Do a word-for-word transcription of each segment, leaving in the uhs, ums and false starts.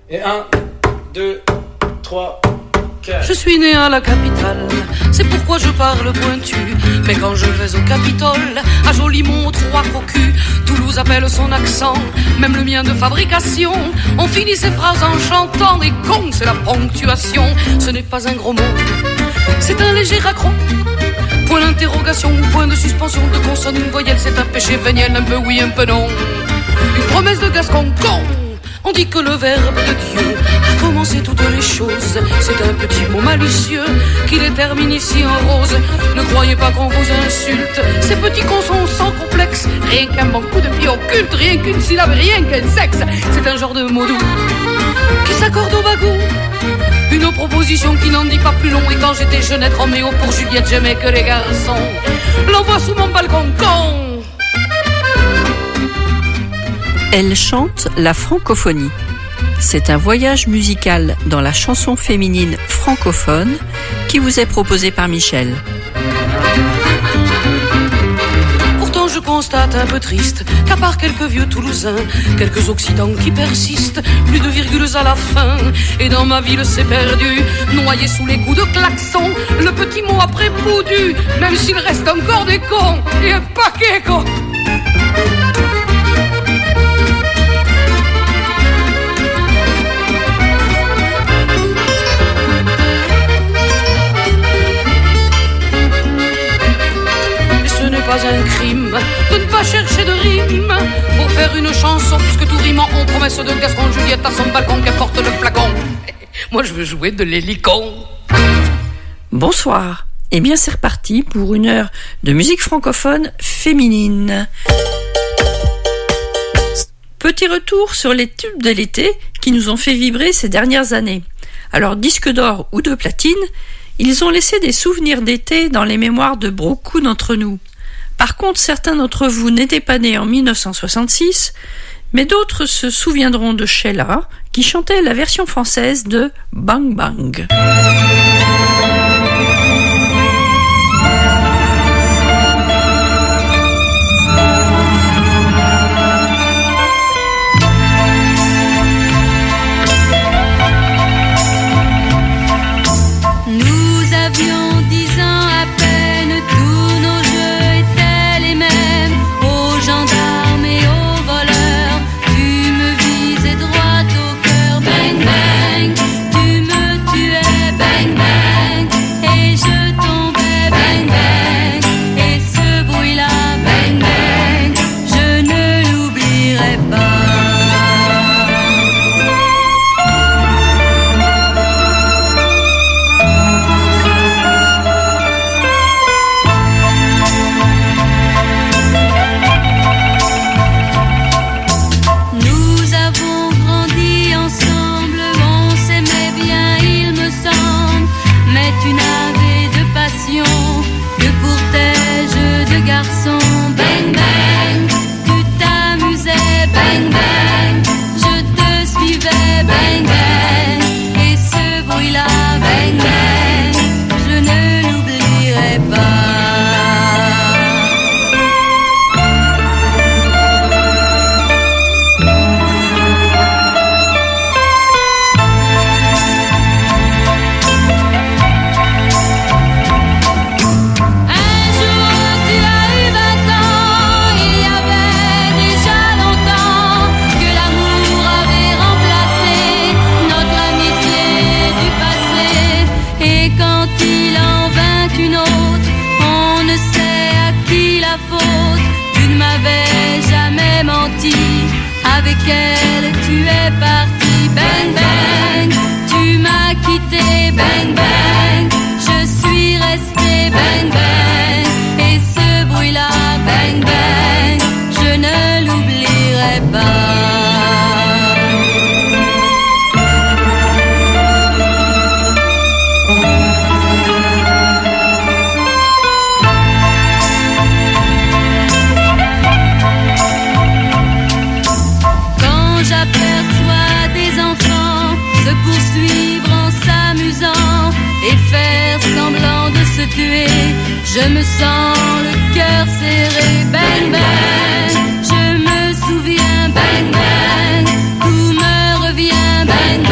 Et un, deux, trois, quatre. Je suis né à la capitale, c'est pourquoi je parle pointu. Mais quand je vais au Capitole, à Jolimont, trois cocus, Toulouse appelle son accent, même le mien de fabrication. On finit ses phrases en chantant, et con, c'est la ponctuation. Ce n'est pas un gros mot, c'est un léger raccro. Point d'interrogation ou point de suspension de consonne, une voyelle, c'est un péché véniel, un peu oui, un peu non. Une promesse de Gascon, con. On dit que le verbe de Dieu a commencé toutes les choses. C'est un petit mot malicieux qui détermine ici en rose. Ne croyez pas qu'on vous insulte, ces petits cons sont sans complexe. Rien qu'un bon coup de pied occulte, rien qu'une syllabe, rien qu'un sexe. C'est un genre de mot doux qui s'accorde au bagou. Une proposition qui n'en dit pas plus long. Et quand j'étais jeunette, Roméo pour Juliette, j'aimais que les garçons l'envoient sous mon balcon, con. Elle chante la francophonie. C'est un voyage musical dans la chanson féminine francophone qui vous est proposé par Michel. Pourtant je constate un peu triste qu'à part quelques vieux Toulousains, quelques Occitans qui persistent, plus de virgules à la fin. Et dans ma ville c'est perdu, noyé sous les coups de klaxon, le petit mot après boudu, même s'il reste encore des cons et un paquet con. Pas un crime de ne pas chercher de rime pour faire une chanson, puisque tout rime en promesse de Gaston Juliette à son balcon, qu'importe le flacon. Moi je veux jouer de l'hélicon. Bonsoir. Eh bien c'est reparti pour une heure de musique francophone féminine. Petit retour sur les tubes de l'été qui nous ont fait vibrer ces dernières années. Alors disque d'or ou de platine, ils ont laissé des souvenirs d'été dans les mémoires de beaucoup d'entre nous. Par contre, certains d'entre vous n'étaient pas nés en dix-neuf cent soixante-six, mais d'autres se souviendront de Sheila, qui chantait la version française de Bang Bang. Nous avions dix ans à peine, tous nos jeux étaient les mêmes. Aux gendarmes et aux voleurs, tu me visais droit au cœur. Bang bang, tu me tuais. Bang bang, et je tombais. Bang bang, et ce bruit-là. Bang bang, je ne l'oublierai pas. Nous avons grandi ensemble, on s'aimait bien, il me semble. Mais tu n'avais de passion que pour tes jeux de garçon. Bang bang, tu t'amusais. Bang bang, je te suivais. Bang bang, et ce bruit-là. Bang bang, je ne l'oublierai pas. Un jour tu as eu vingt ans, il y avait déjà longtemps que l'amour avait remplacé notre amitié du passé. Et quand il en vint une autre, on ne sait à qui la faute. Tu ne m'avais jamais menti, avec elle tu es parti. Bang bang, tu m'as quitté. Bang bang, je suis resté. Bang bang, et ce bruit-là. Bang bang, je ne l'oublierai pas. Quand j'aperçois des enfants se poursuivre en s'amusant et faire semblant de se tuer, je me sens le cœur serré. Bang bang, je me souviens. Bang bang, tout me revient. Bang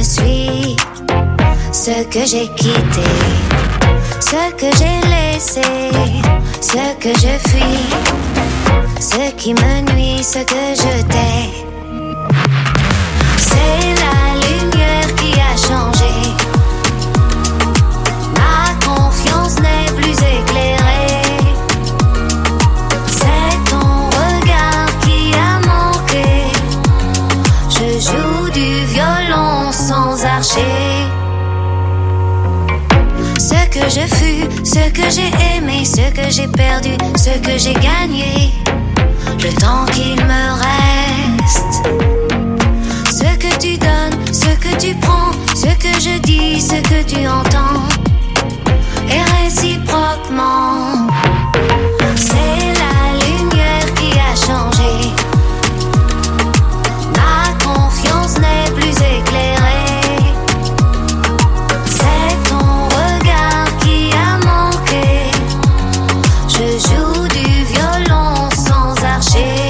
je suis, ce que j'ai quitté, ce que j'ai laissé, ce que je fuis, ce qui me nuit, ce que je tais. C'est la lumière qui a changé. Ma confiance n'est plus éclairée. C'est ton regard qui a manqué. Je joue du violon sans archer. Ce que je fus, ce que j'ai aimé, ce que j'ai perdu, ce que j'ai gagné, le temps qu'il me reste. Ce que tu donnes, ce que tu prends, ce que je dis, ce que tu entends, et réciproquement. C'est la lumière qui a changé. Ma confiance n'est plus éclairée. C'est ton regard qui a manqué. Je joue du violon sans archer.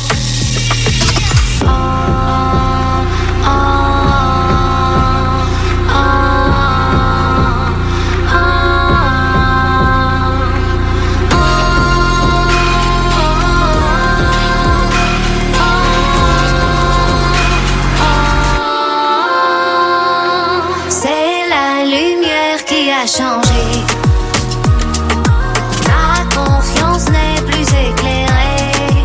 Changé. Ma confiance n'est plus éclairée.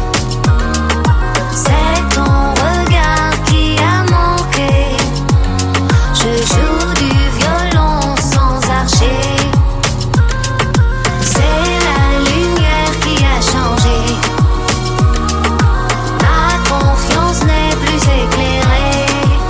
C'est ton regard qui a manqué. Je joue du violon sans archer. C'est la lumière qui a changé. Ma confiance n'est plus éclairée.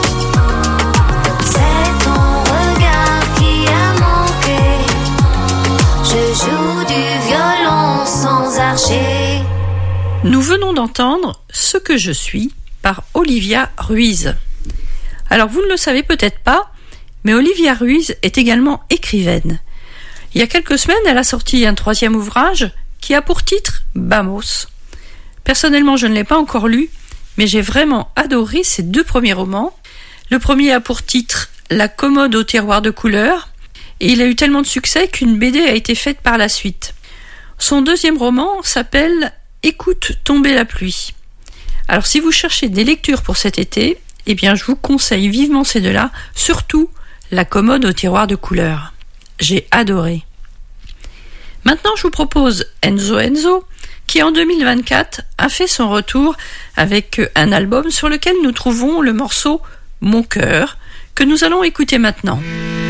C'est ton regard qui a manqué. Je joue du violon sans archer. Nous venons d'entendre Ce que je suis par Olivia Ruiz. Alors vous ne le savez peut-être pas, mais Olivia Ruiz est également écrivaine. Il y a quelques semaines, elle a sorti un troisième ouvrage qui a pour titre Bamos. Personnellement, je ne l'ai pas encore lu, mais j'ai vraiment adoré ses deux premiers romans. Le premier a pour titre La commode au tiroir de couleurs, et il a eu tellement de succès qu'une B D a été faite par la suite. Son deuxième roman s'appelle Écoute tomber la pluie. Alors si vous cherchez des lectures pour cet été, eh bien je vous conseille vivement ces deux-là, surtout La commode au tiroir de couleurs. J'ai adoré. Maintenant je vous propose Enzo Enzo, qui en deux mille vingt-quatre a fait son retour avec un album sur lequel nous trouvons le morceau Mon cœur, que nous allons écouter maintenant.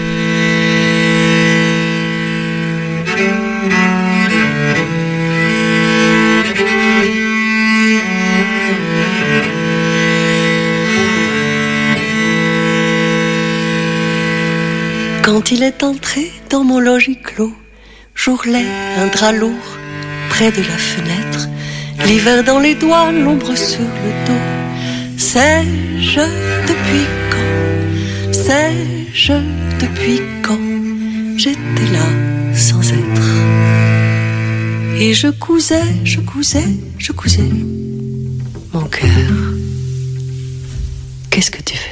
Quand il est entré dans mon logis clos, j'ourlais un drap lourd près de la fenêtre, l'hiver dans les doigts, l'ombre sur le dos. Sais-je depuis quand, sais-je depuis quand j'étais là sans être. Et je cousais, je cousais, je cousais mon cœur. Qu'est-ce que tu faisais ?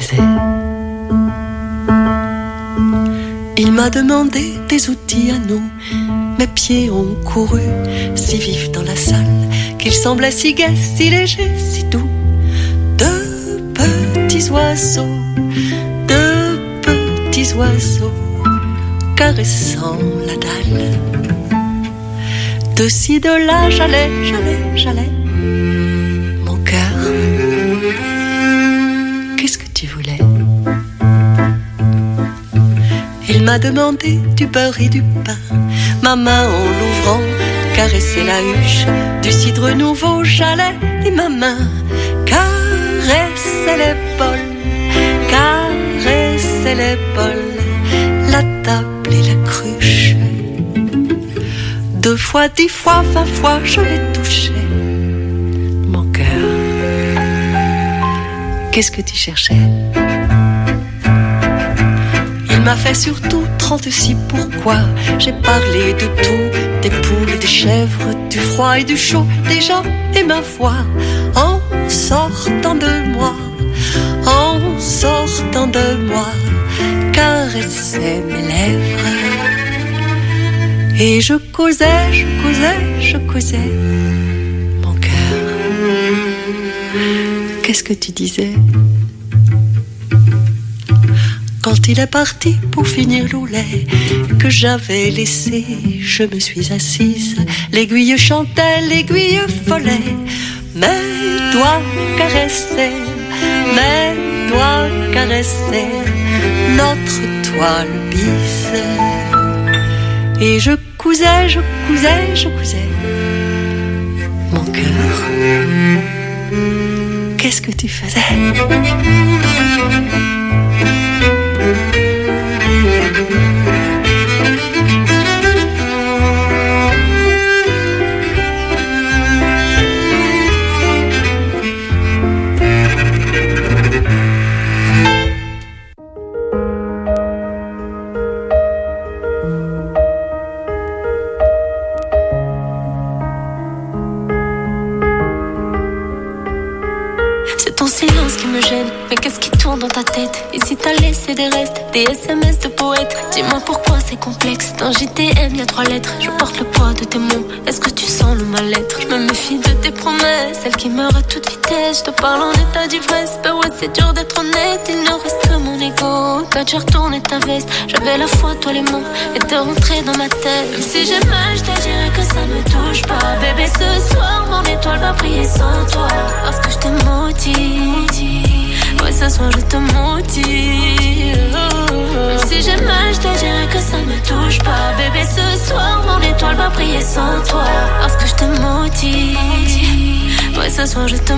Il m'a demandé des outils à nous. Mes pieds ont couru si vifs dans la salle qu'il semblait si gai, si léger, si doux. De petits oiseaux, de petits oiseaux caressant la dalle. De ci, de là, j'allais, j'allais, j'allais. Mon cœur, qu'est-ce que tu voulais ? Il m'a demandé du beurre et du pain. Ma main en l'ouvrant caressait la huche du cidre nouveau. J'allais et ma main caressait l'épaule, caressait l'épaule, la table et la cruche. Deux fois, dix fois, vingt fois, je l'ai touché. Mon cœur, qu'est-ce que tu cherchais ? Il m'a fait surtout trente-six pourquoi. J'ai parlé de tout, des poules et des chèvres, du froid et du chaud, des gens et ma voix. En sortant de moi, en sortant de moi, caressait mes lèvres. Et je causais, je causais, je causais mon cœur. Qu'est-ce que tu disais? Quand il est parti pour finir l'oulet que j'avais laissé, je me suis assise. L'aiguille chantait, l'aiguille volait. Mes doigts caressaient, mes doigts caressaient notre toile bise. Et je cousais, je cousais, je cousais mon cœur. Qu'est-ce que tu faisais? Mais qu'est-ce qui tourne dans ta tête? Et si t'as laissé des restes, des S M S de poètes? Dis-moi pourquoi c'est complexe. Dans J T M y'a trois lettres. Je porte le poids de tes mots. Est-ce que tu sens le mal-être? Je me méfie de tes promesses, celles qui meurent à toute vitesse. Je te parle en état d'ivresse. Bah ouais, c'est dur d'être honnête. Il ne reste que mon ego. Quand j'ai retourné ta veste, j'avais la foi, toi les mots étaient rentrés dans ma tête. Même si j'ai mal, je te dirais que ça me touche pas. Bébé, ce soir, mon étoile va briller sans toi. Parce que je te maudis. Ouais, ce soir je te maudis. Même si j'ai mal, je te dirais que ça me touche pas. Bébé, ce soir, mon étoile va briller sans toi. Parce que je te maudis. Ouais, ce soir je te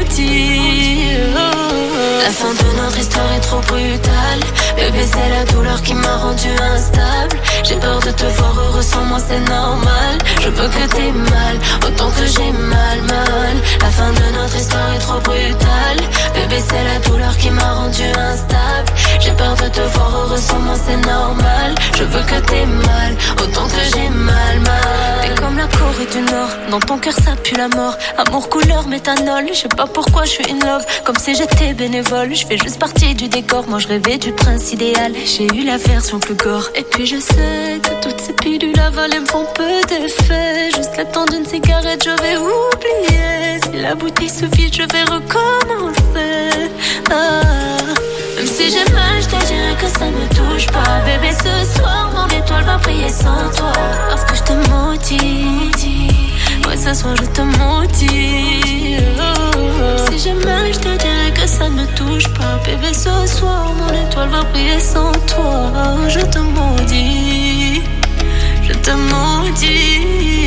maudis. La fin de notre histoire est trop brutale. Bébé, c'est la douleur qui m'a rendu instable. J'ai peur de te voir heureux sans moi, c'est normal. Je veux que t'aies mal, autant que j'ai mal, mal. La fin de notre histoire est trop brutale. Bébé, c'est la douleur qui m'a rendu instable. J'ai peur de te voir heureux sans moi, c'est normal. Je veux que t'aies mal, autant que j'ai mal, mal. T'es comme la Corée du Nord, dans ton cœur ça pue la mort. Amour couleur méthanol, je sais pas pourquoi je suis in love. Comme si j'étais bénévole, je fais juste partie du décor. Moi je rêvais du prince idéal, j'ai eu la version plus gore. Et puis je sais que toutes ces pilules avalées me font peu d'effet. Juste le temps d'une cigarette, je vais oublier. Si la bouteille se vide, je vais recommencer. Ah. Même si j'ai mal, je te dirais que ça me touche pas. Bébé, ce soir, mon étoile va briller sans toi. Parce que je te maudis. Ouais, ce soir, je te maudis. Même si j'ai mal, je te dirais que ça me touche pas. Bébé, ce soir, mon étoile va briller sans toi. Je te maudis. Je te maudis.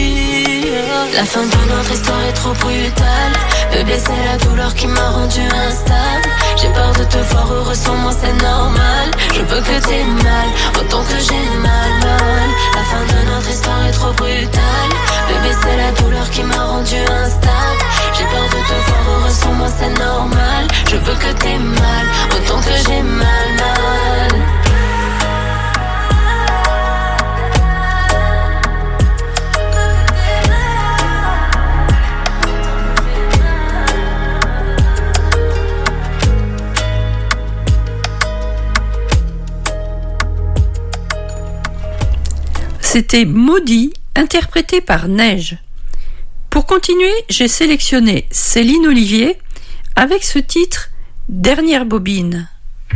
La fin de notre histoire est trop brutale. Bébé, c'est la douleur qui m'a rendu instable. J'ai peur de te voir heureux sans moi, c'est normal. Je veux que t'aies mal, autant que j'ai mal, mal. La fin de notre histoire est trop brutale. Bébé, c'est la douleur qui m'a rendu instable. J'ai peur de te voir heureux sans moi, c'est normal. Je veux que t'aies mal, autant que j'ai mal, mal. C'était Maudit, interprété par Neige. Pour continuer, j'ai sélectionné Céline Olivier avec ce titre « Dernière bobine ».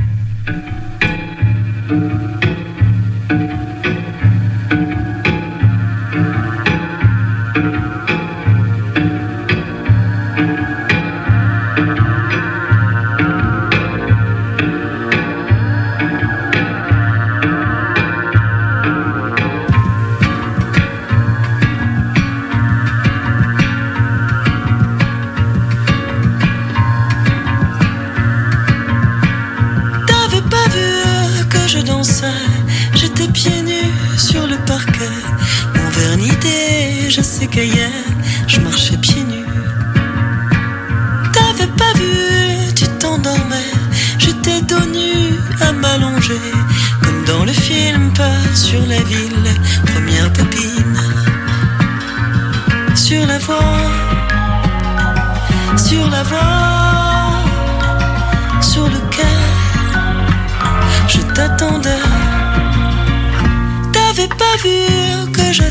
J'étais pieds nus sur le parquet, mon vernis d'idées, je sais qu'hier je marchais pieds nus. T'avais pas vu, tu t'endormais, j'étais dos nu à m'allonger, comme dans le film Pas sur la ville, première copine. Sur la voie, sur la voie, sur le quai, je t'attendais.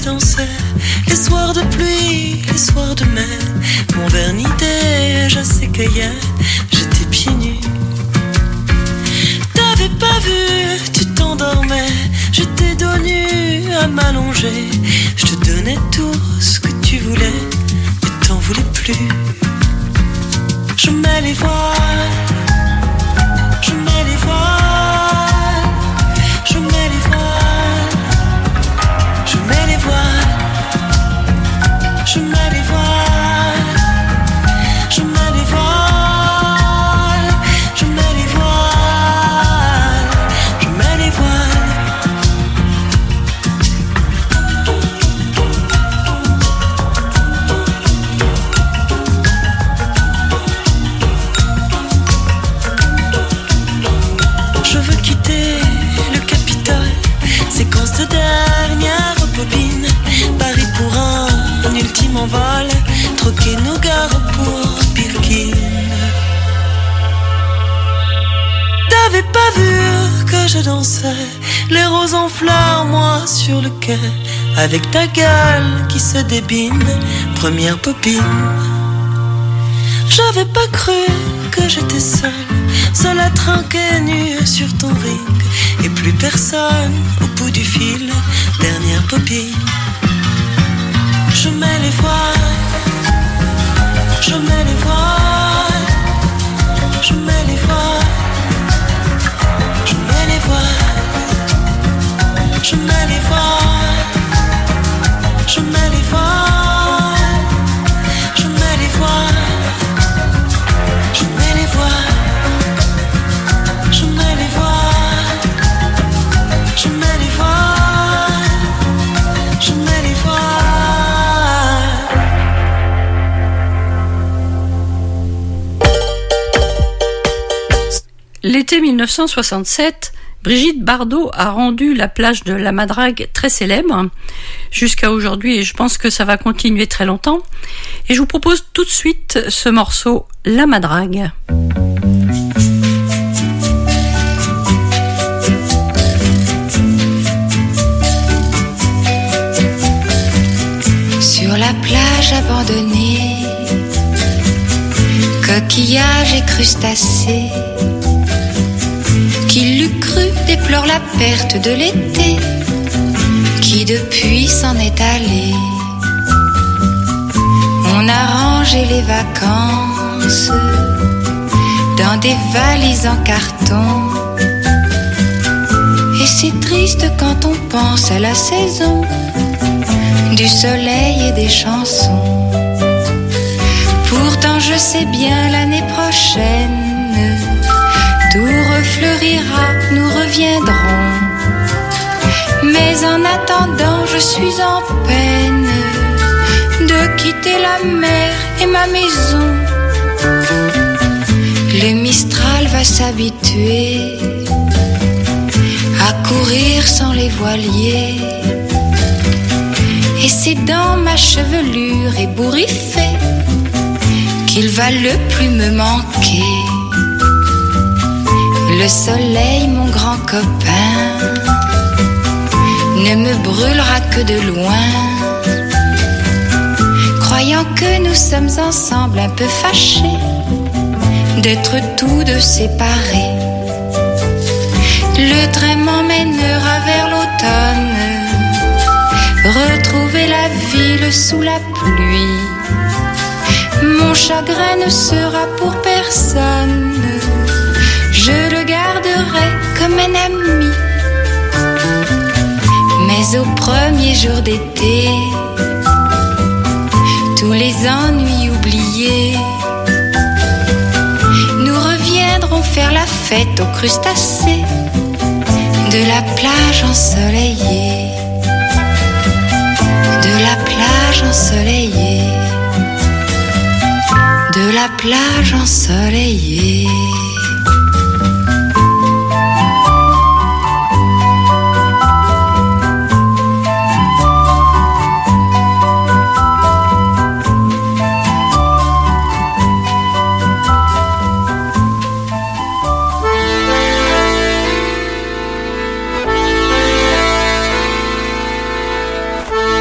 dansais les soirs de pluie, les soirs de mai. Mon vernis déjà s'écaillait, j'étais pieds nus. T'avais pas vu, tu t'endormais, j'étais dos nu à m'allonger. Je te donnais tout ce que tu voulais, mais t'en voulais plus. Je mets les voiles, je mets les voiles, je mets les voiles, je mets les voiles, je mets les voiles, je mets les voiles, je mets les voiles, je mets les voiles. Je veux quitter le Capitole, séquence de dernière bobine. Paris pour un, un ultime envol, troquer nos gares pour Birkin. T'avais pas vu que je dansais les roses en fleurs, moi sur le quai, avec ta gueule qui se débine, première popine. J'avais pas cru que j'étais seule, seule à trinquer nue sur ton ring, et plus personne au bout du fil, dernière popine. Je mets les voiles, je mets les voiles, je mets les voiles, je mets les voiles, je mets les voiles, je mets les voiles, je mets les voiles, je mets les voiles, je mets les voiles, je mets les voiles, je mets les voiles. L'été mille neuf cent soixante-sept, Brigitte Bardot a rendu la plage de la Madrague très célèbre, jusqu'à aujourd'hui, et je pense que ça va continuer très longtemps. Et je vous propose tout de suite ce morceau, La Madrague. Sur la plage abandonnée, coquillages et crustacés, qui l'eût cru déplore la perte de l'été, qui depuis s'en est allé. On a rangé les vacances dans des valises en carton, et c'est triste quand on pense à la saison du soleil et des chansons. Pourtant je sais bien l'année prochaine tout refleurira, nous reviendrons. Mais en attendant je suis en peine de quitter la mer et ma maison. Le Mistral va s'habituer à courir sans les voiliers, et c'est dans ma chevelure ébouriffée qu'il va le plus me manquer. Le soleil, mon grand copain, ne me brûlera que de loin, croyant que nous sommes ensemble un peu fâchés d'être tous deux séparés. Le train m'emmènera vers l'automne, retrouver la ville sous la pluie. Mon chagrin ne sera pour personne, je le garderai comme un ami. Mais au premier jour d'été, tous les ennuis oubliés, nous reviendrons faire la fête aux crustacés de la plage ensoleillée, de la plage ensoleillée, de la plage ensoleillée.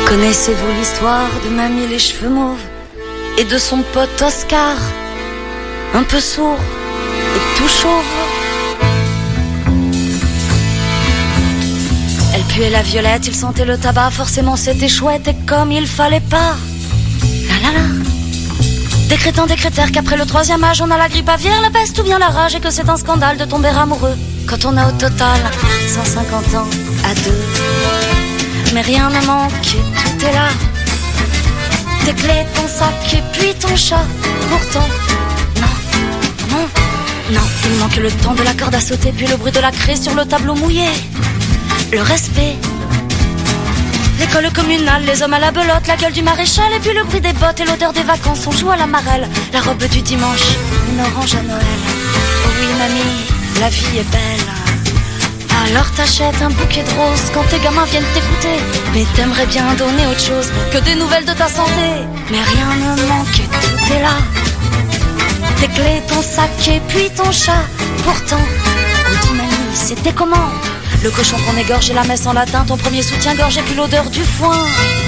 Connaissez-vous l'histoire de Mamie les cheveux mauves et de son pote Oscar, un peu sourd et tout chauve? Elle puait la violette, il sentait le tabac, forcément c'était chouette et comme il fallait pas. La la la. Décrétant décrétèrent qu'après le troisième âge on a la grippe aviaire, la peste ou bien la rage et que c'est un scandale de tomber amoureux quand on a au total cent cinquante ans à deux. Mais rien ne manque et tout est là. Tes clés, ton sac et puis ton chat. Pourtant, non, non, non, il manque le temps de la corde à sauter, puis le bruit de la craie sur le tableau mouillé. Le respect, l'école communale, les hommes à la belote, la gueule du maréchal, et puis le bruit des bottes et l'odeur des vacances. On joue à la marelle, la robe du dimanche, une orange à Noël. Oh oui mamie, la vie est belle. Alors t'achètes un bouquet de roses quand tes gamins viennent t'écouter. Mais t'aimerais bien donner autre chose que des nouvelles de ta santé. Mais rien ne manque et tout est là. Tes clés, ton sac et puis ton chat. Pourtant, on dit mamie, c'était comment? Le cochon qu'on égorge et la messe en latin, ton premier soutien-gorge et puis l'odeur du foin.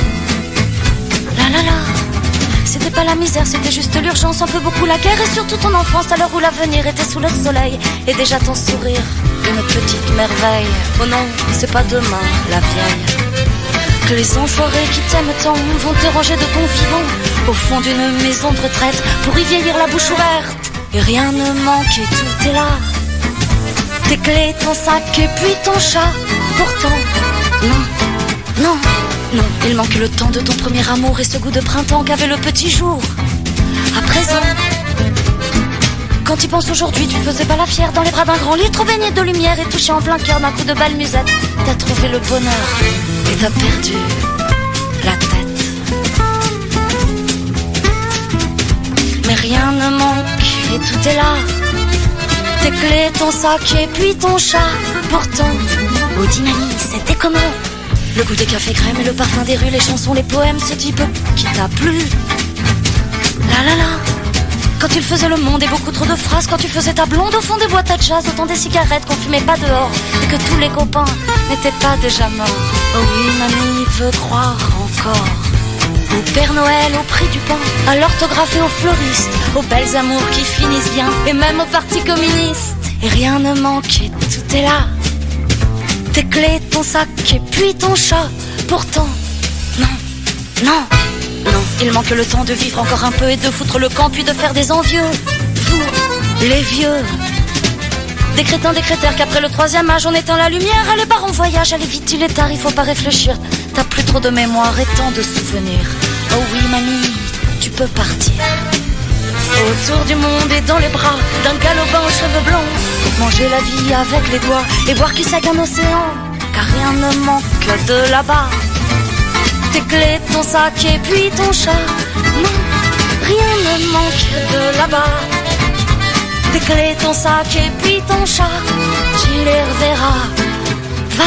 La la la. C'était pas la misère, c'était juste l'urgence, un peu beaucoup la guerre et surtout ton enfance à l'heure où l'avenir était sous le soleil. Et déjà ton sourire, une petite merveille. Oh non, c'est pas demain, la vieille. Que les enfoirés qui t'aiment tant vont te ranger de ton vivant au fond d'une maison de retraite pour y vieillir la bouche ouverte. Et rien ne manque et tout est là. Tes clés, ton sac et puis ton chat. Pourtant, non, non, non, il manque le temps de ton premier amour et ce goût de printemps qu'avait le petit jour. À présent, quand tu penses aujourd'hui, tu faisais pas la fière dans les bras d'un grand lit, trop baigné de lumière et touché en plein cœur d'un coup de balle musette. T'as trouvé le bonheur et t'as perdu la tête. Mais rien ne manque et tout est là. Tes clés, ton sac et puis ton chat. Pourtant, oh dis mamie, c'était comment? Le goût des cafés crème et le parfum des rues, les chansons, les poèmes, ce type qui t'a plu. La la la. Quand tu faisais le monde et beaucoup trop de phrases, quand tu faisais ta blonde au fond des boîtes à jazz, autant des cigarettes qu'on fumait pas dehors et que tous les copains n'étaient pas déjà morts. Oh oui, mamie veut croire encore au Père Noël, au prix du pain, à l'orthographe et aux fleuristes, aux belles amours qui finissent bien, et même au parti communiste. Et rien ne manque et tout est là. Tes clés, ton sac et puis ton chat. Pourtant, non, non, non, il manque le temps de vivre encore un peu et de foutre le camp puis de faire des envieux. Vous, les vieux, décrétant décrétèrent qu'après le troisième âge on éteint la lumière. Allez part en voyage, allez vite, il est tard, il faut pas réfléchir. T'as plus trop de mémoire et tant de souvenirs. Oh oui mamie, tu peux partir autour du monde et dans les bras d'un galopin aux cheveux blancs. Manger la vie avec les doigts et voir qui c'est qu'un océan. Car rien ne manque de là-bas. Tes clés, ton sac et puis ton chat. Non, rien ne manque de là-bas. Tes clés, ton sac et puis ton chat. Tu les reverras. Va.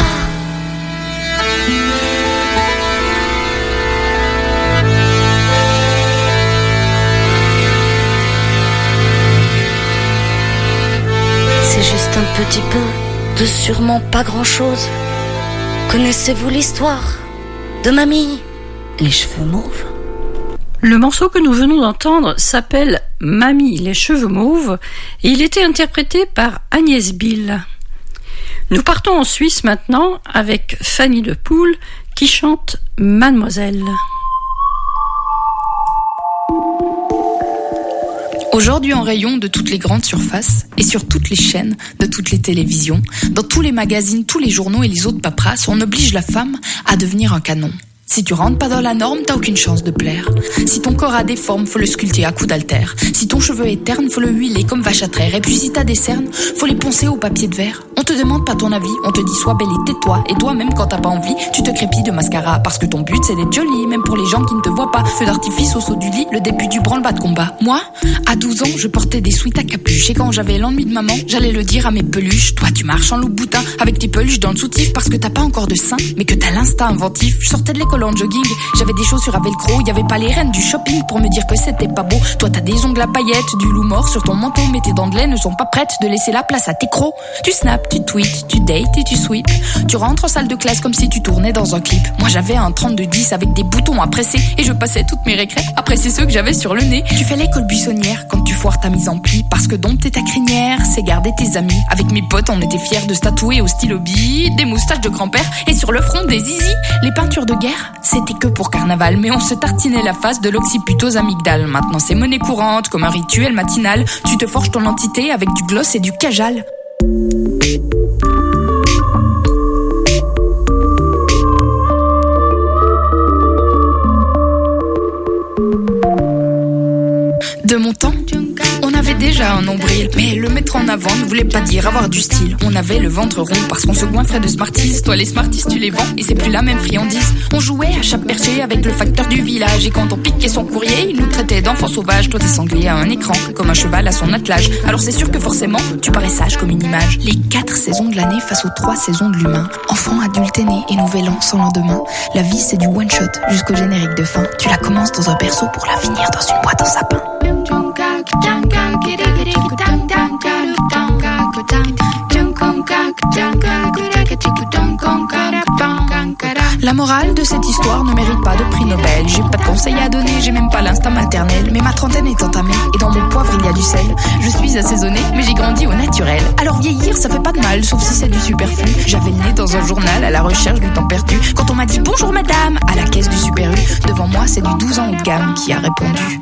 C'est juste un petit peu de sûrement pas grand-chose. Connaissez-vous l'histoire de Mamie les cheveux mauves? Le morceau que nous venons d'entendre s'appelle Mamie les cheveux mauves et il était interprété par Agnès Bill. Nous partons en Suisse maintenant avec Fanny de Poel qui chante Mademoiselle. Aujourd'hui en rayon de toutes les grandes surfaces et sur toutes les chaînes de toutes les télévisions, dans tous les magazines, tous les journaux et les autres paperasses, on oblige la femme à devenir un canon. Si tu rentres pas dans la norme, t'as aucune chance de plaire. Si ton corps a des formes, faut le sculpter à coups d'haltère. Si ton cheveu est terne, faut le huiler comme vache à traire. Et puis si t'as des cernes, faut les poncer au papier de verre. On te demande pas ton avis, on te dit sois belle et tais-toi. Et toi, même quand t'as pas envie, tu te crépilles de mascara. Parce que ton but c'est d'être jolie, même pour les gens qui ne te voient pas. Feu d'artifice au saut du lit, le début du branle-bas de combat. Moi, à douze ans, je portais des sweats à capuche. Et quand j'avais l'ennui de maman, j'allais le dire à mes peluches. Toi, tu marches en loup boutin avec tes peluches dans le soutif parce que t'as pas encore de sein, mais que t'as l'instinct inventif. Je sortais de l'école col en jogging. J'avais des chaussures à velcro, y avait pas les reines du shopping pour me dire que c'était pas beau. Toi t'as des ongles à paillettes, du loup mort sur ton manteau, mais tes dents de lait ne sont pas prêtes de laisser la place à tes crocs. Tu snaps, tu tweets, tu dates et tu sweeps. Tu rentres en salle de classe comme si tu tournais dans un clip. Moi j'avais un trente-deux dix avec des boutons à presser et je passais toutes mes récrés à presser ceux que j'avais sur le nez. Tu fais l'école buissonnière quand tu foires ta mise en pli, parce que dompter ta crinière, c'est garder tes amis. Avec mes potes on était fiers de se tatouer au stylo bi, des moustaches de grand-père et sur le front des zizi. Les peintures de guerre, c'était que pour carnaval, mais on se tartinait la face de l'occiput aux amygdales. Maintenant c'est monnaie courante, comme un rituel matinal. Tu te forges ton entité avec du gloss et du kajal. De mon temps, on avait déjà un nombril, mais le mettre en avant ne voulait pas dire avoir du style. On avait le ventre rond parce qu'on se goinfrait de Smarties. Toi les Smarties tu les vends et c'est plus la même friandise. On jouait à chat perché avec le facteur du village, et quand on piquait son courrier, il nous traitait d'enfants sauvages. Toi t'es sanglier à un écran, comme un cheval à son attelage. Alors c'est sûr que forcément, tu parais sage comme une image. Les quatre saisons de l'année face aux trois saisons de l'humain. Enfant, adulte, aîné et nouvel an sans lendemain. La vie c'est du one shot jusqu'au générique de fin. Tu la commences dans un berceau pour la finir dans une boîte en sapin. La morale de cette histoire ne mérite pas de prix Nobel. J'ai pas de conseils à donner, j'ai même pas l'instinct maternel. Mais ma trentaine est entamée et dans mon poivre il y a du sel. Je suis assaisonnée mais j'ai grandi au naturel. Alors vieillir ça fait pas de mal, sauf si c'est du superflu. J'avais le nez dans un journal à la recherche du temps perdu. Quand on m'a dit bonjour madame à la caisse du Super U, devant moi c'est du douze ans haut de gamme qui a répondu.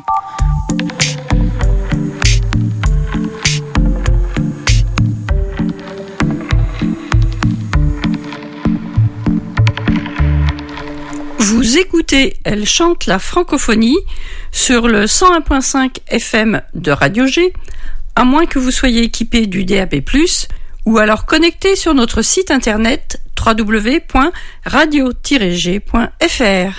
Vous écoutez Elle chante la francophonie sur le cent un virgule cinq F M de Radio G, à moins que vous soyez équipé du D A B plus, ou alors connecté sur notre site internet w w w point radio tiret g point f r.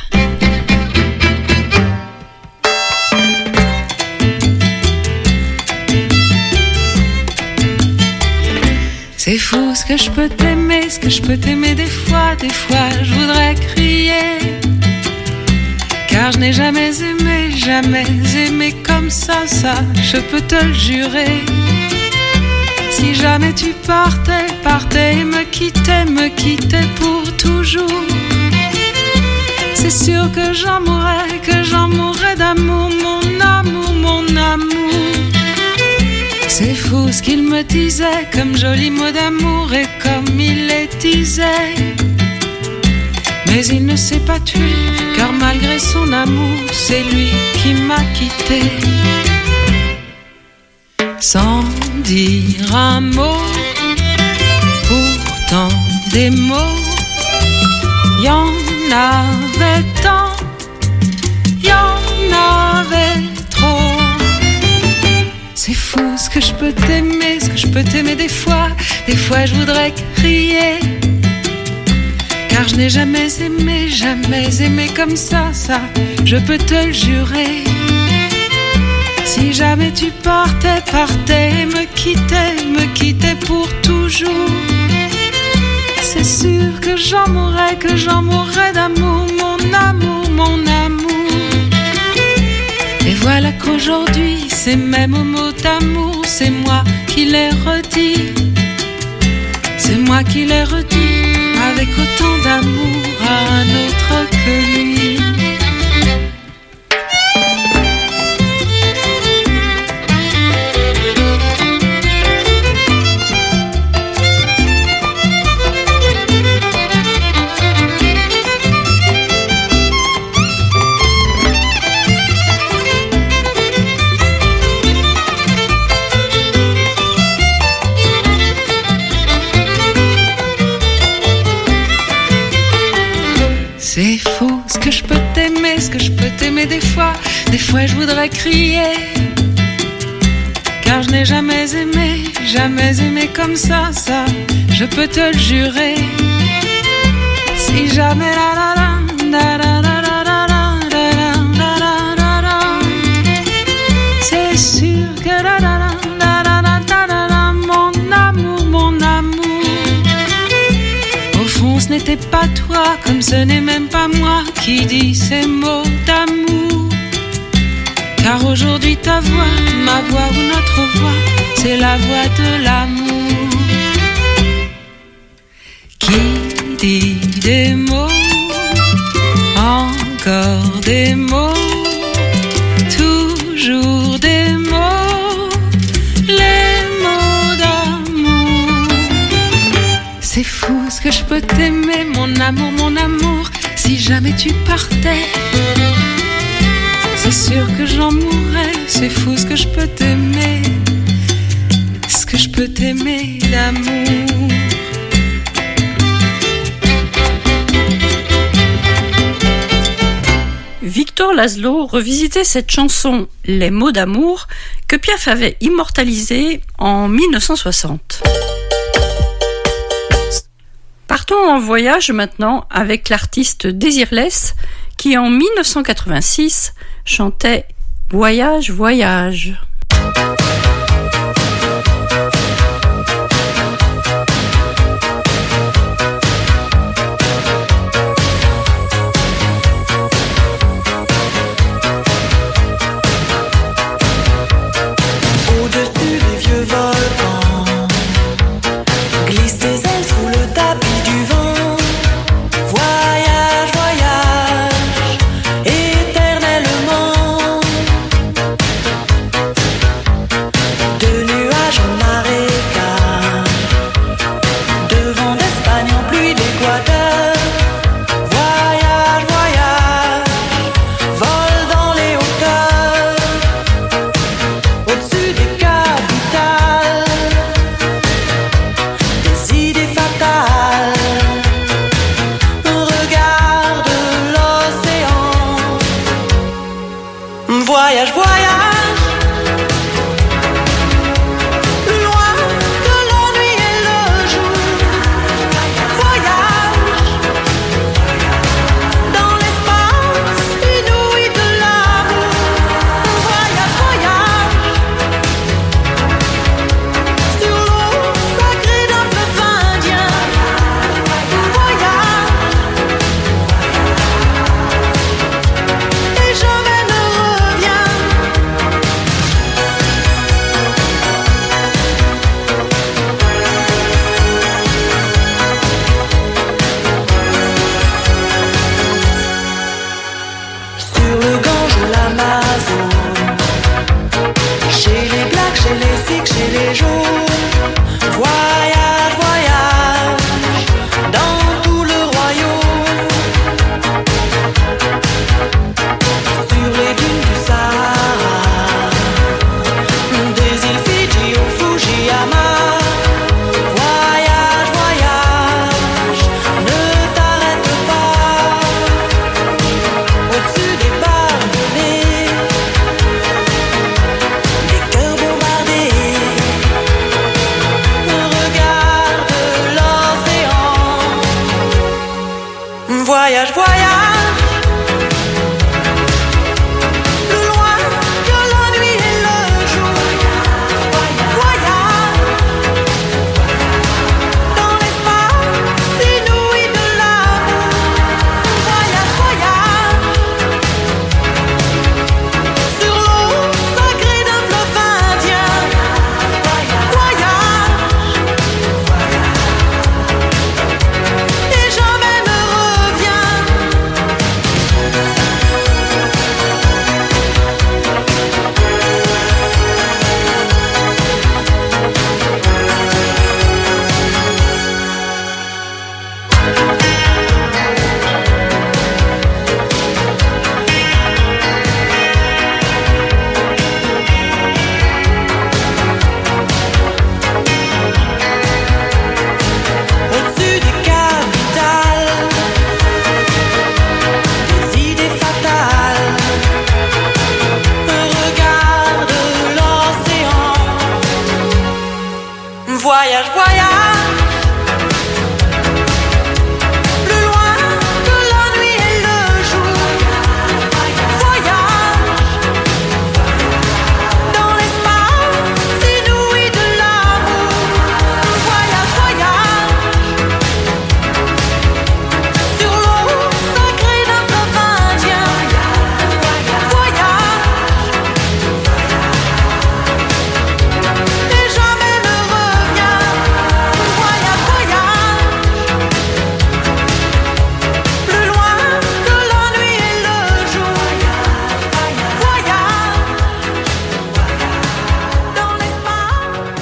C'est fou ce que je peux t'aimer, ce que je peux t'aimer des fois, des fois je voudrais crier. Car je n'ai jamais aimé, jamais aimé comme ça, ça, je peux te le jurer. Si jamais tu partais, partais et me quittais, me quittais pour toujours, c'est sûr que j'en mourrais, que j'en mourrais d'amour, mon amour, mon amour. C'est fou ce qu'il me disait, comme joli mot d'amour et comme il les disait. Mais il ne s'est pas tué, car malgré son amour, c'est lui qui m'a quitté. Sans dire un mot, pourtant des mots, y en avait tant, y en avait trop. C'est fou ce que je peux t'aimer, ce que je peux t'aimer des fois, des fois je voudrais crier. Car je n'ai jamais aimé, jamais aimé comme ça, ça, je peux te le jurer. Si jamais tu partais, partais et me quittais, me quittais pour toujours, c'est sûr que j'en mourrais, que j'en mourrais d'amour, mon amour, mon amour. Et voilà qu'aujourd'hui, ces mêmes mots d'amour, c'est moi qui les redis. C'est moi qui les redis, avec autant d'amour à un autre que lui. C'est fou ce que je peux t'aimer, ce que je peux t'aimer des fois, des fois je voudrais crier. Car je n'ai jamais aimé, jamais aimé comme ça, ça, je peux te le jurer. Si jamais la la la la la la la la la la la la, c'est sûr que la la la la la la la la, mon amour, mon amour. Au fond ce n'était pas toi, comme ce n'est même pas moi qui dis ces mots d'amour. Car aujourd'hui ta voix, ma voix ou notre voix, c'est la voix de l'amour. Qui dit des mots, encore des mots, toujours des mots, les mots d'amour. C'est fou ce que je peux t'aimer, mon amour, mon amour, si jamais tu partais. C'est sûr que j'en mourrais, c'est fou ce que je peux t'aimer, ce que je peux t'aimer d'amour. Victor Laszlo revisitait cette chanson « Les mots d'amour » que Piaf avait immortalisée en mille neuf cent soixante. Partons en voyage maintenant avec l'artiste Désirless qui en mille neuf cent quatre-vingt-six chantait « Voyage, voyage ». Et jamais ne revient.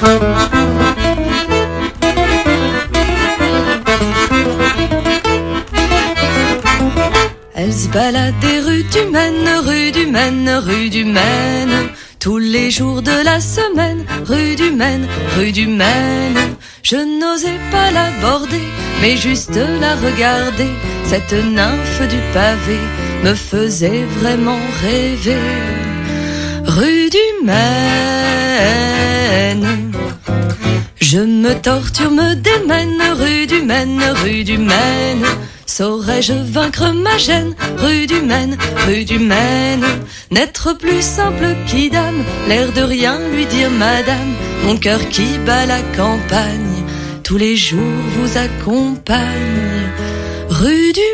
Elle se baladait rue du Maine, rue du Maine, rue du Maine, tous les jours de la semaine, rue du Maine, rue du Maine. Je n'osais pas l'aborder, mais juste la regarder. Cette nymphe du pavé me faisait vraiment rêver. Rue du Maine, je me torture, me démène, rue du Maine, rue du Maine. Saurais-je vaincre ma gêne, rue du Maine, rue du Maine? N'être plus simple qu'Idam, l'air de rien lui dire madame. Mon cœur qui bat la campagne, tous les jours vous accompagne. Rue du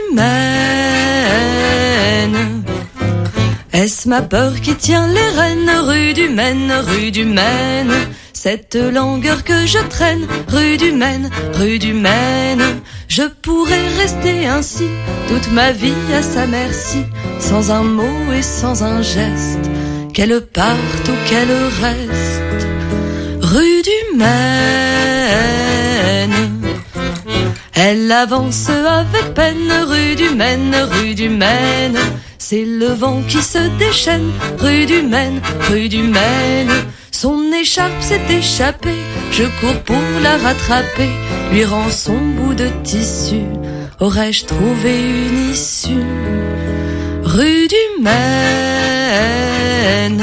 Maine, est-ce ma peur qui tient les rênes, rue du Maine, rue du Maine? Cette langueur que je traîne, rue du Maine, rue du Maine. Je pourrais rester ainsi toute ma vie à sa merci, sans un mot et sans un geste, qu'elle parte ou qu'elle reste. Rue du Maine, elle avance avec peine, rue du Maine, rue du Maine. C'est le vent qui se déchaîne, rue du Maine, rue du Maine. Son écharpe s'est échappée, je cours pour la rattraper, lui rends son bout de tissu, aurais-je trouvé une issue? Rue du Maine.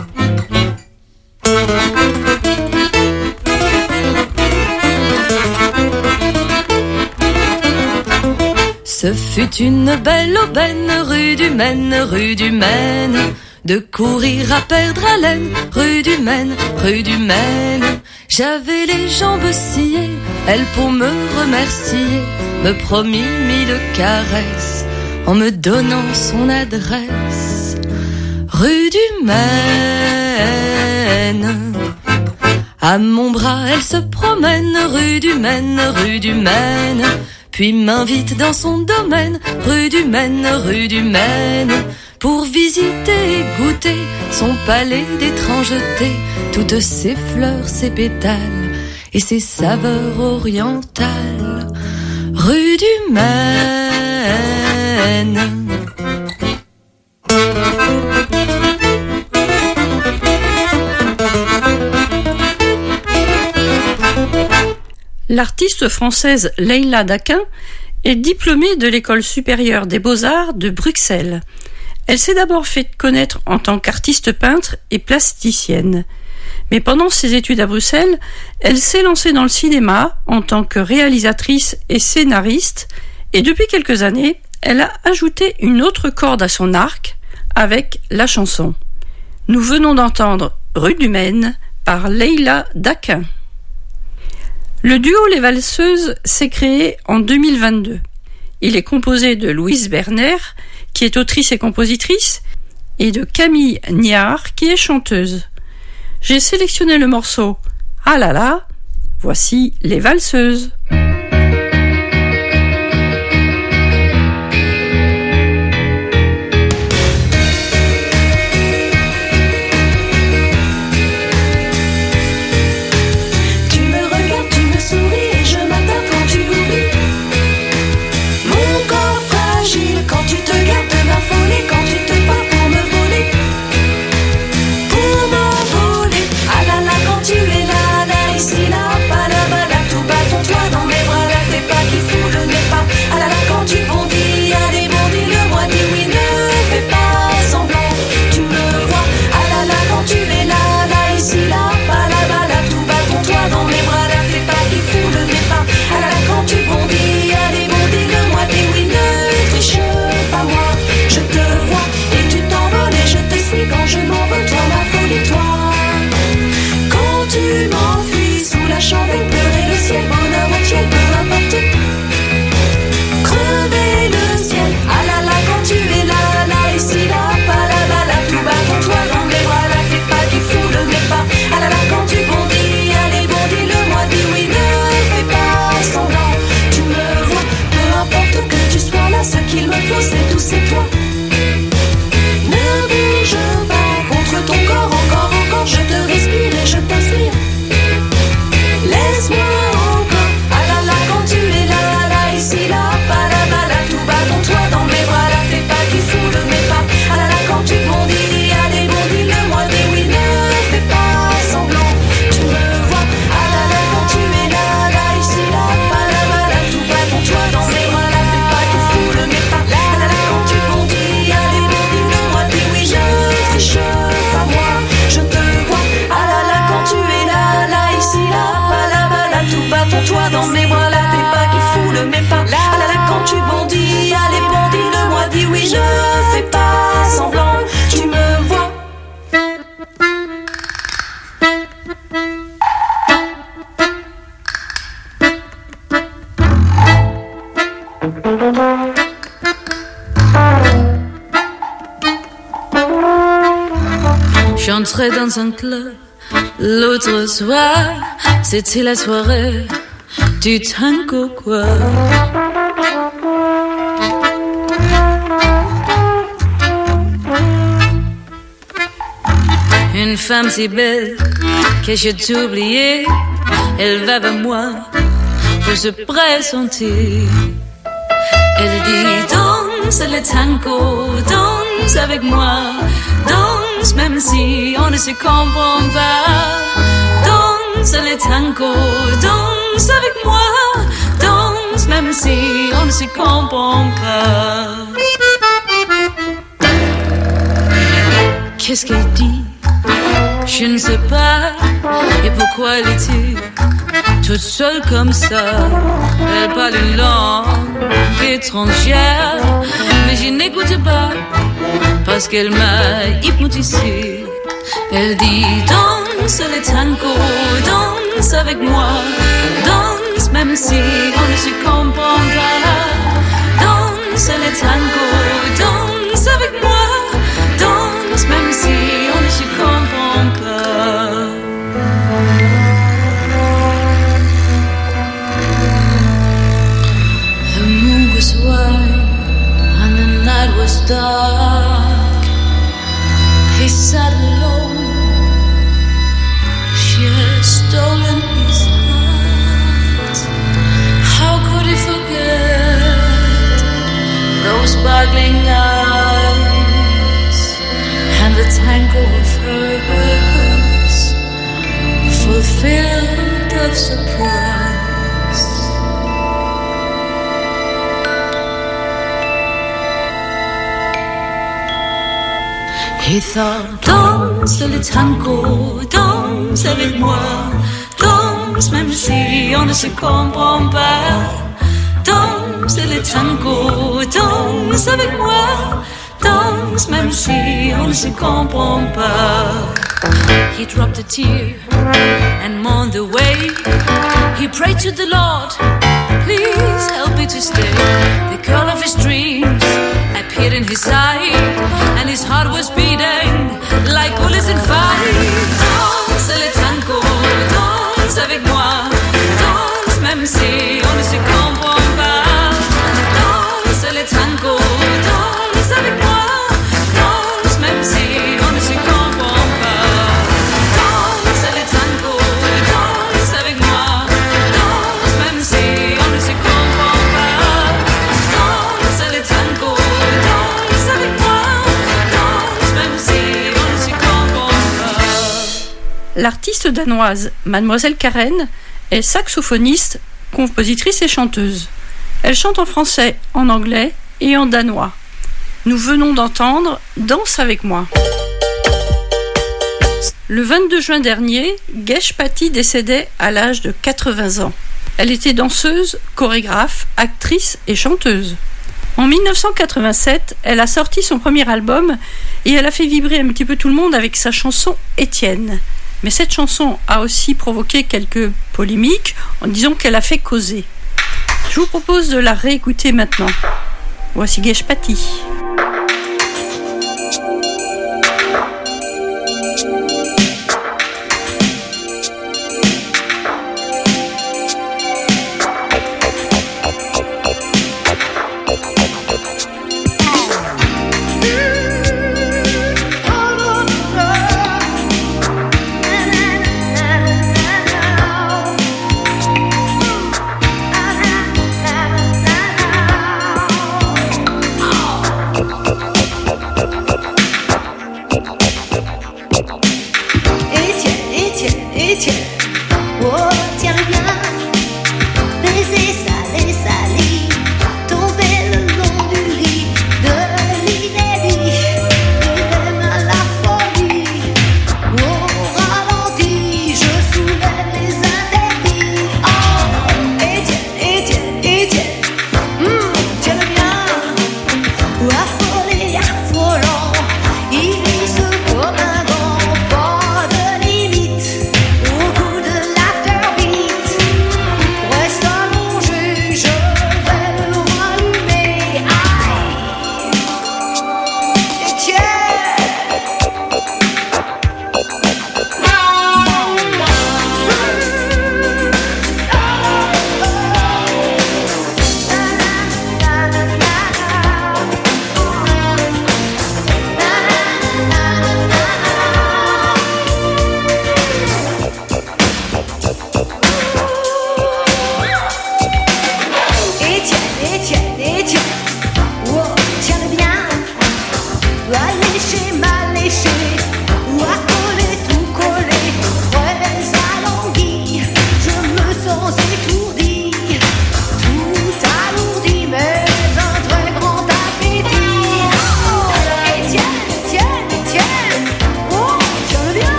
Ce fut une belle aubaine, rue du Maine, rue du Maine, de courir à perdre haleine, rue du Maine, rue du Maine. J'avais les jambes sciées, elle pour me remercier me promit mille caresses en me donnant son adresse. Rue du Maine, à mon bras elle se promène, rue du Maine, rue du Maine, puis m'invite dans son domaine, rue du Maine, rue du Maine, pour visiter et goûter son palais d'étrangeté, toutes ses fleurs, ses pétales et ses saveurs orientales. Rue du Maine. L'artiste française Leïla Daquin est diplômée de l'École supérieure des beaux-arts de Bruxelles. Elle s'est d'abord fait connaître en tant qu'artiste peintre et plasticienne. Mais pendant ses études à Bruxelles, elle s'est lancée dans le cinéma en tant que réalisatrice et scénariste, et depuis quelques années, elle a ajouté une autre corde à son arc avec la chanson. Nous venons d'entendre Rue du Maine par Leïla Daquin. Le duo Les Valseuses s'est créé en deux mille vingt-deux. Il est composé de Louise Berner, qui est autrice et compositrice, et de Camille Niard, qui est chanteuse. J'ai sélectionné le morceau « Ah là là », voici Les Valseuses. Je te respire et je t'inspire. J'entrais dans un club l'autre soir, c'était la soirée du tango quoi. Une femme si belle que j'ai tout oublié, elle va vers moi pour se présenter. Elle dit danse le tango, danse avec moi, danse même si on ne se comprend pas. Danse le tango, danse avec moi, danse même si on ne se comprend pas. Qu'est-ce qu'elle dit? Je ne sais pas. Et pourquoi elle était toute seule comme ça? Elle parle une langue étrangère, mais je n'écoute pas parce qu'elle m'a hypnotisé. Elle dit danse le tango, danse avec moi, danse même si on ne se comprend pas. Danse le tango, danse avec moi, danse même si on ne se comprend pas. The moon was white and the night was dark. He sat alone. She had stolen his heart. How could he forget those sparkling eyes and the tango of hers, fulfilled of surprise? He thought, danse le tango, danse avec moi, danse même si on ne se comprend pas. Danse le tango, danse avec moi, danse même si on ne se comprend pas. He dropped a tear and mourned away. He prayed to the Lord, please help me to stay. The girl of his dreams appeared in his sight, and his heart was beating like bullets in fight. Danse le tango, danse avec moi, danse même si on ne se comprend pas. Danse le tango, danse avec moi, danse même si on ne se comprend pas. Danse le tango, danse avec moi, danse même si on ne se comprend pas. Danse le tango, danse avec moi, danse même si on ne se comprend pas. L'artiste danoise Mademoiselle Karen est saxophoniste, compositrice et chanteuse. Elle chante en français, en anglais et en danois. Nous venons d'entendre Danse avec moi. Le vingt-deux juin dernier, Gesh Pati décédait à l'âge de quatre-vingts ans. Elle était danseuse, chorégraphe, actrice et chanteuse. En dix-neuf cent quatre-vingt-sept, elle a sorti son premier album et elle a fait vibrer un petit peu tout le monde avec sa chanson Étienne. Mais cette chanson a aussi provoqué quelques polémiques en disant qu'elle a fait causer. Je vous propose de la réécouter maintenant. Voici Gesh Pati.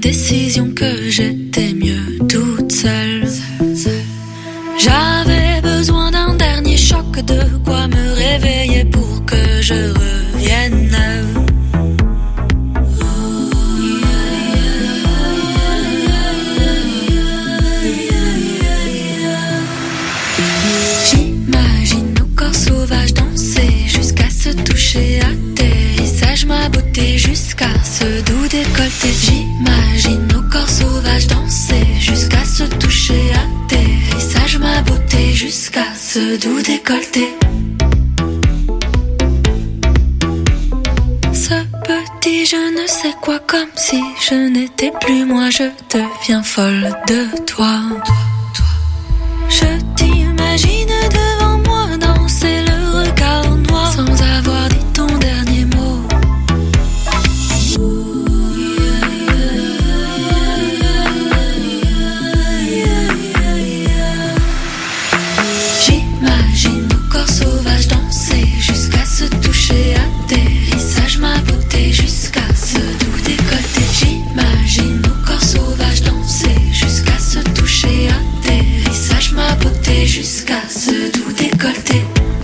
décision que j'étais mieux toute seule. J'avais besoin d'un dernier choc, de quoi me réveiller pour que je revienne. J'imagine nos corps sauvages danser jusqu'à se toucher, atterrissage ma beauté jusqu'à ce doux décolleté. J'imagine nos corps sauvages danser jusqu'à se toucher, atterrissage ma beauté jusqu'à ce doux décolleté. Ce petit je ne sais quoi, comme si je n'étais plus moi, je deviens folle de toi. Je t'imagine devant moi danser le regard noir sans avoir dit ton dernier mot. J'imagine nos corps sauvages danser jusqu'à se toucher, atterrissage ma beauté jusqu'à ce doux décolleté. J'imagine nos corps sauvages danser jusqu'à se toucher, atterrissage ma beauté jusqu'à ce doux décolleté.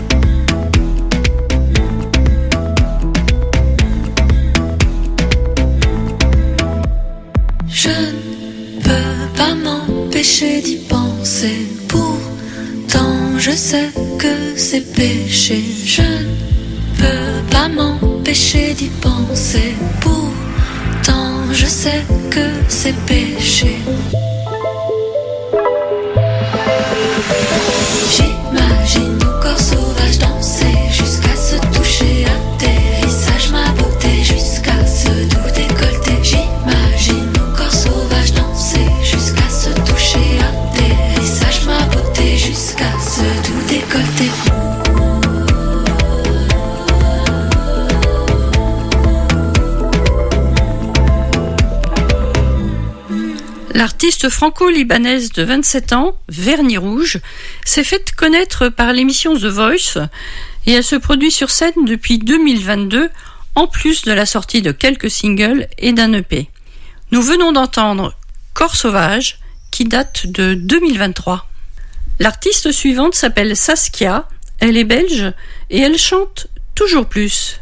Je ne peux pas m'empêcher d'y penser, pourtant je sais que c'est péché. Je ne peux pas m'empêcher d'y penser, pourtant je sais que c'est péché. J'imagine nos corps sauvages danser jusqu'à se toucher, atterrissage ma beauté jusqu'à ce doux décolleté. J'imagine nos corps sauvages danser jusqu'à se toucher, atterrissage ma beauté jusqu'à ce doux décolleté. L'artiste franco-libanaise de vingt-sept ans, Vernis Rouge, s'est faite connaître par l'émission The Voice et elle se produit sur scène depuis deux mille vingt-deux, en plus de la sortie de quelques singles et d'un E P. Nous venons d'entendre Corps Sauvage, qui date de deux mille vingt-trois. L'artiste suivante s'appelle Saskia, elle est belge et elle chante Toujours plus.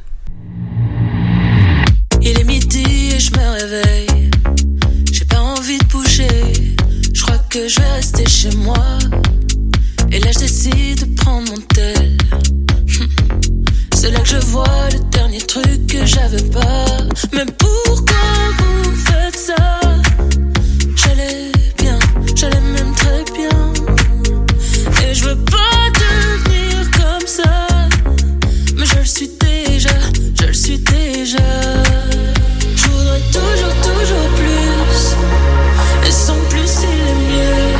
Il est midi et je me réveille. J'ai pas envie de bouger. Je crois que je vais rester chez moi. Et là je décide de prendre mon tel. C'est là que je vois le dernier truc que j'avais pas. Mais pourquoi vous faites ça? J'allais bien, j'allais même très bien. Et je veux pas devenir comme ça. Mais je le suis déjà, je le suis déjà. Je voudrais toujours, toujours plus. Et sans plus il est mieux.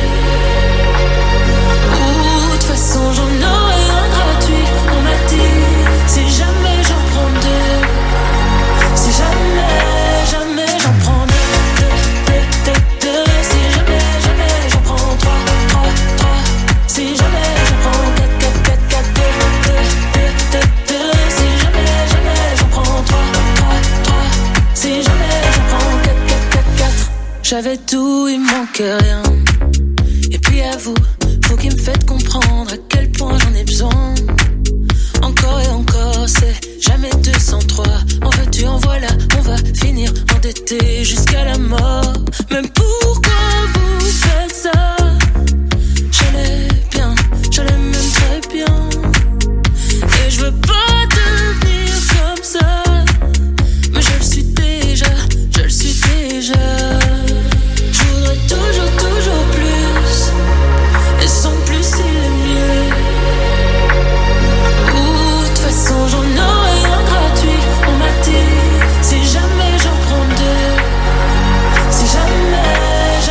Ou de toute façon j'en aurai un gratuit. On m'a dit, si jamais j'en prends deux. Si jamais, jamais j'en prends deux. Deux, deux, deux, deux. Si jamais, jamais j'en prends trois. Trois, trois. Si jamais j'en prends quatre, quatre, quatre, quatre. Deux, deux, deux, deux, deux. Si jamais, jamais j'en prends trois. Trois, trois. Si jamais j'en prends quatre, quatre, quatre, quatre. J'avais tout, il manquait rien. Et puis à vous, faut qu'il me faites comprendre à quel point j'en ai besoin. Encore et encore, c'est jamais deux cent trois. En veux-tu, en voilà, on va finir endetté jusqu'à la mort. Mais pourquoi vous faites ça? J'allais bien, j'allais même très bien. Et je veux pas devenir comme ça. Mais je le suis déjà, je le suis déjà. Je voudrais toujours, toujours plus. Et sans plus il est mieux. Ou de toute façon j'en aurai un gratuit. On m'a dit, si jamais j'en prends deux. Si jamais,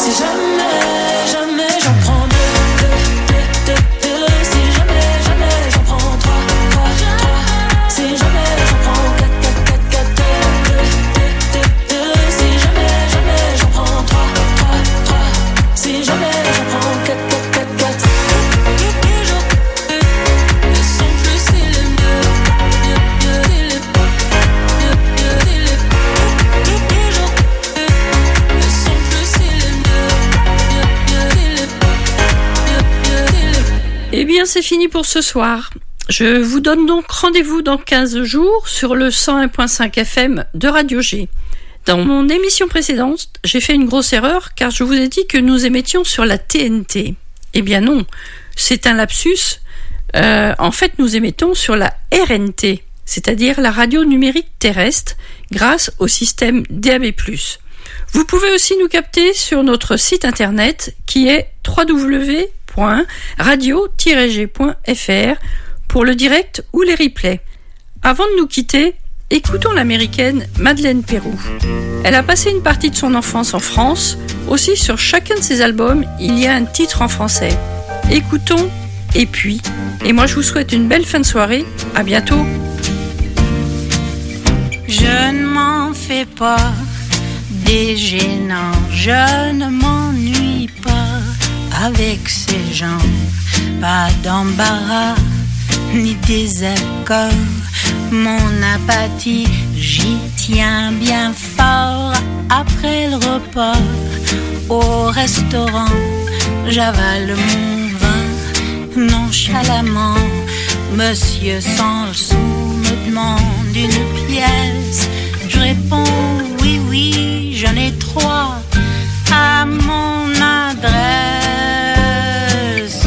Si jamais, jamais j'en prends deux, deux, deux, deux, deux. Si jamais, jamais j'en prends trois, trois, trois. Si jamais j'en prends quatre, quatre, quatre, quatre, deux, deux, deux, deux, deux. Si jamais, jamais j'en prends trois, trois, trois. Si jamais j'en prends quatre, quatre, quatre, quatre. Le son plus c'est le mieux, mieux, mieux, c'est le mieux, mieux, c'est le le son plus c'est le mieux, mieux, mieux, c'est le mieux, mieux, c'est le. Eh bien, c'est fini pour ce soir. Je vous donne donc rendez-vous dans quinze jours sur le cent un virgule cinq F M de Radio G. Dans mon émission précédente, j'ai fait une grosse erreur car je vous ai dit que nous émettions sur la T N T. Eh bien non, c'est un lapsus. Euh, en fait, nous émettons sur la R N T, c'est-à-dire la radio numérique terrestre, grâce au système D A B plus. Vous pouvez aussi nous capter sur notre site internet qui est w w w point radio tiret g point f r pour le direct ou les replays. Avant de nous quitter, écoutons l'américaine Madeleine Peyroux. Elle a passé une partie de son enfance en France. Aussi, sur chacun de ses albums, il y a un titre en français. Écoutons Et puis. Et moi, je vous souhaite une belle fin de soirée. À bientôt. Je ne m'en fais pas des gênants. Je ne m'ennuie pas avec ces gens. Pas d'embarras ni désaccord. Mon apathie, j'y tiens bien fort. Après le repas, au restaurant, j'avale mon vin nonchalamment. Monsieur sans le sou me demande une pièce. Je réponds oui, oui, j'en ai trois à mon adresse.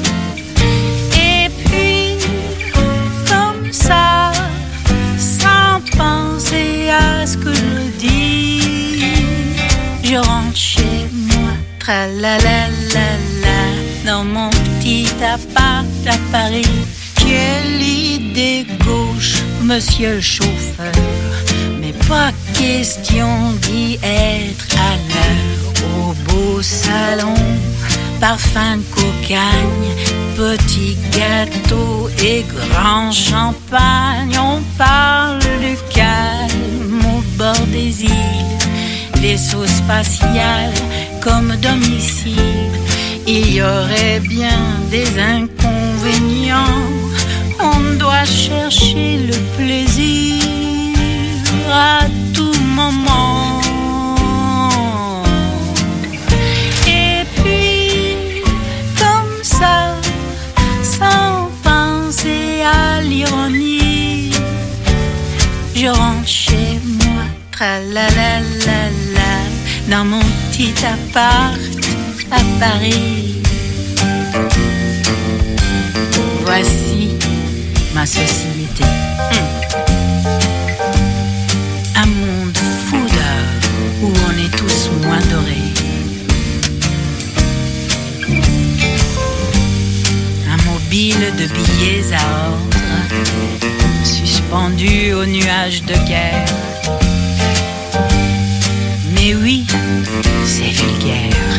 Et puis, comme ça, sans penser à ce que je dis, je rentre chez moi, tralalalala, dans mon petit appart à Paris. Quelle idée gauche, monsieur le chauffeur, mais pas question d'y être à l'heure. Au beau salon, parfum de cocagne, petit gâteau et grand champagne. On parle du calme au bord des îles, vaisseau spatial comme domicile. Il y aurait bien des inconvénients. On doit chercher le plaisir à tout moment. Et puis, comme ça, sans penser à l'ironie, je rentre chez moi, tralalalala, dans mon petit appart à Paris. Voici ma société. Hum. Un monde fou d'heures où on est tous moins dorés. Un mobile de billets à ordre, suspendu aux nuages de guerre. Mais oui, c'est vulgaire.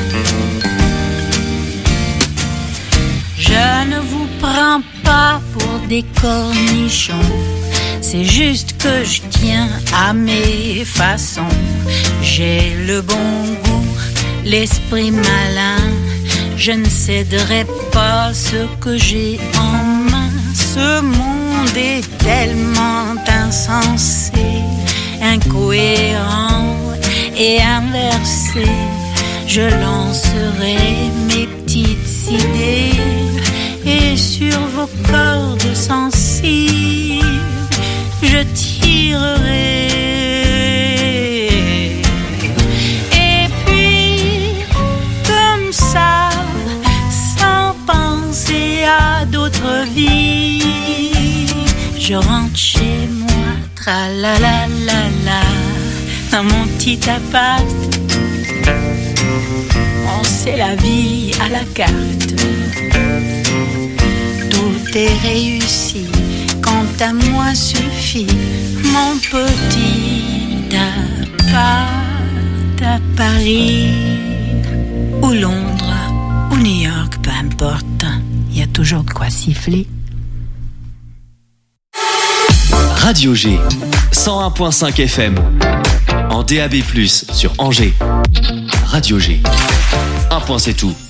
Je ne vous prends pas pour des cornichons, c'est juste que je tiens à mes façons. J'ai le bon goût, l'esprit malin, je ne céderai pas ce que j'ai en main. Ce monde est tellement insensé, incohérent et inversé. Je lancerai mes petites idées et sur vos cordes sensibles, je tirerai. Et puis, comme ça, sans penser à d'autres vies, je rentre chez moi, tralalalala, dans mon petit appart. On sait la vie à la carte. Tout est réussi, quant à moi suffit mon petit appart à Paris. toujours de quoi siffler. Radio G, cent un virgule cinq F M, en D A B plus, sur Angers. Radio G, un point c'est tout.